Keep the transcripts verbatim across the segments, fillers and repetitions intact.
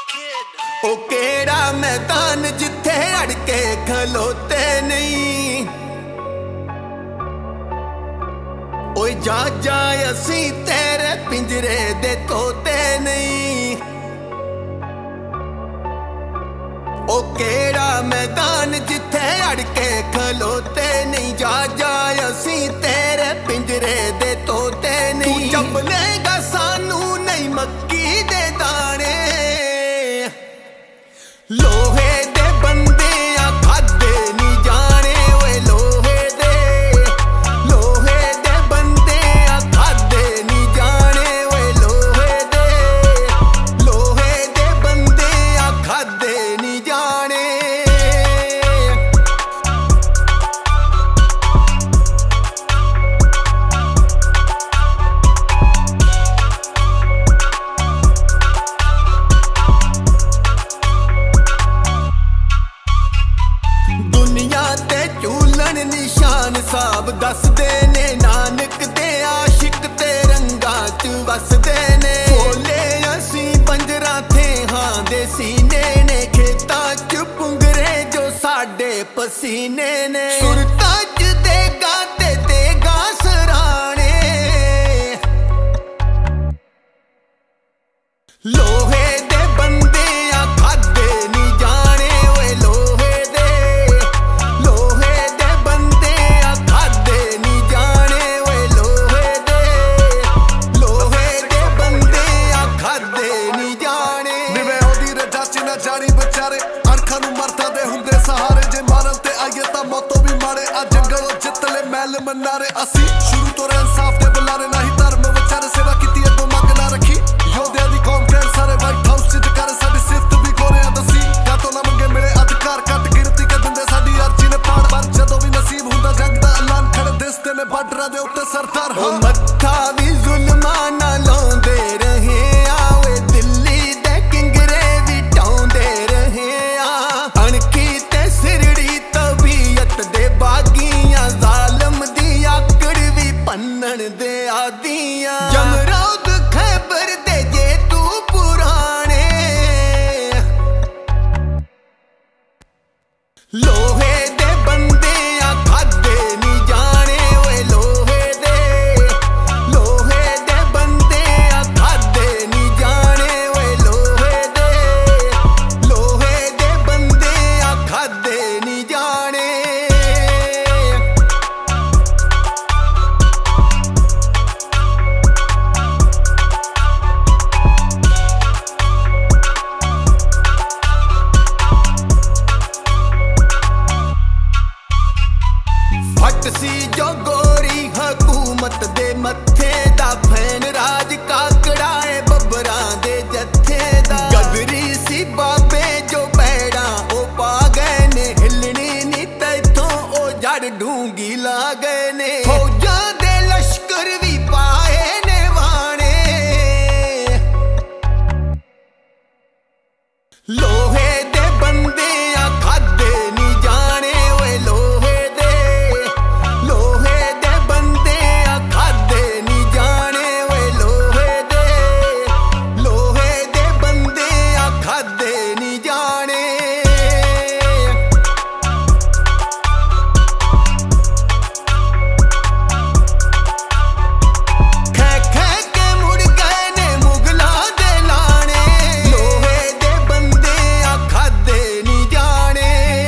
ओ केड़ा मैदान जिथे अड़ के खलोते नहीं। ओए जा जा असी तेरे पिंजरे दे तोते नहीं। ओ केड़ा मैदान जिथे अड़ के खलोते नहीं। जा जा असी तेरे पिंजरे दे तोते नहीं। तू चंबलेगा सानू नहीं मक्की दे दाने। लोहे दे बंदे आ खादे नहीं जाने। ओए लोहे दे लोहे दे बंदे आ खादे नहीं जाने। ओए लोहे दे लोहे दे बंदे आ खादे नहीं जाने। दुनिया ते झूलन निशान साहब दसदे ने। नानक दे आशिक ते रंगा च वसदे ने। बोले असी बंजरा थे हां दे सीने ने। खेतां च पुंगरे जो साडे पसीने ने। सुरतां च देगा ते देगा सराणे। लोहे दे बंदे आ खादे नहीं जाने। ओए लोहे दे लोहे दे बंदे आ खादे नहीं जाने। ओए लोहे दे लोहे दे बंदे आ खादे नहीं जाने। निवे ओदी रजा च ना जानी बेचारे। अणखां नूं मरदा दे हुंदे सहारे। जे मारन ते आईए तां मौतों भी माड़े। आ जंगलों जित ले महल मनारे। असी शुरू तो रहे इंसाफ दे बुलारे। ना ही धर्म विचारे सेवा कीती अगों मंग ना रखी। योद्धियां दी कौम कहण सारे वाइट हाउस च जकारे। साडी सिफत भी गोरियां दसी। कातों ना मंगे मिले अधिकार घट गिणती के दिंदे साडी अर्जी ने पाड़। पर जदों भी नसीब हुंदा जंग दा ऐलान खड़े दिसदे ने बार्डरां दे उत्ते सरदार। ओ मत्था भी जुल्मां नाल लाउंदे रहे आ। ओए दिल्ली दे किंगरे भी ढाउंदे रहे आ। अणखी ते सिरड़ी तबीयत दे बागियां। जालम दी आकड़ भी भन्नण दे आदियां। जमरौद खैबर दे जे तू पुराणे। लोहे दे बंदे आ खादे नहीं जाने। ओए लोहे दे लोहे दे बंदे आ खादे नहीं जाने। ओए लोहे दे लोहे दे बंदे आ खादे नहीं जाने। फट सी जो गोरी हकूमत दे मत्थे दा। फैन राज काकड़ा ए बब्बरां दे जत्थे दा। गदरी सी बाबे जो पैड़ा ओ पा गए ने। हिलनी नी तैथों ओ जड़ ढूंगी ला गए ने। फौजां दे लश्कर भी पाए ने वाणे। लोहे दे बंदे आ खादे नहीं जाने। ओए लोहे दे लोहे दे बंदे आ खादे नहीं जाने। ओए लोहे दे लोहे दे बंदे आ खादे नहीं जाने। खै खै के मुड़ गए ने मुगलां दे लाने। लोहे दे बंदे आ खादे नहीं जाने।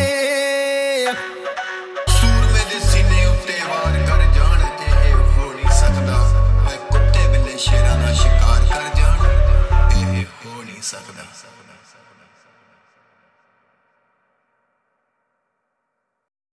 सूरमे दे सीने उत्ते वार कर जाण ते ए हो नहीं सकदा। मैं कुत्ते बिल्ले शेरां दा शिकार कर जाण ए हो नहीं सकदा।